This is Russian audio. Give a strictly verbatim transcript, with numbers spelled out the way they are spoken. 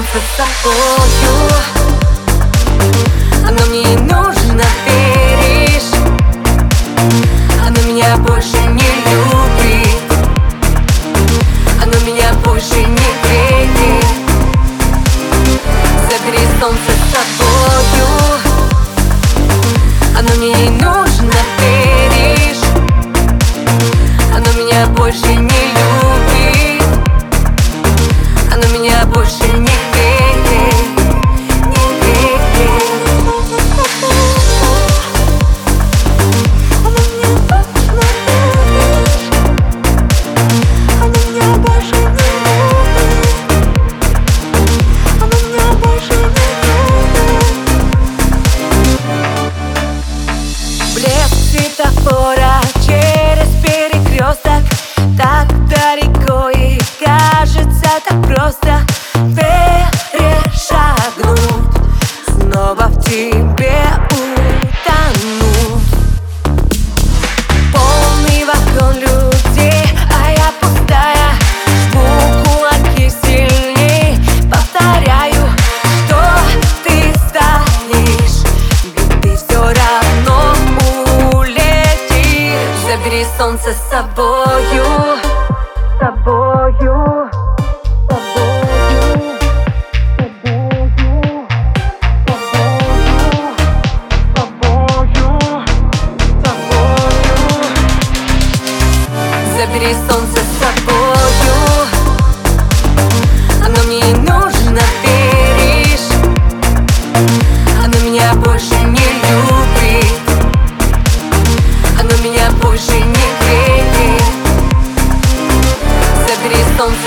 солнце с тобою. Оно мне не нужно, веришь? Оно меня больше не любит. Оно меня больше не греет. Забери солнце с тобою. Оно мне не нужно, веришь? Оно меня больше не любит. Оно меня больше не греет, не греет. Оно мне нужно, веришь? Оно меня больше не любит. Оно меня больше не греет. Блеск светофора через перекресток, так далеко и кажется так просто перешагнуть, снова в тебе утонуть. Полный вагон людей, а я пустая, жму кулаки сильней, повторяю, что ты стоишь, ведь ты все равно улетишь. Забери солнце с собою, с собою. Забери солнце с собою. Оно мне не нужно, веришь? Оно меня больше не любит. Оно меня больше не греет. Забери солнце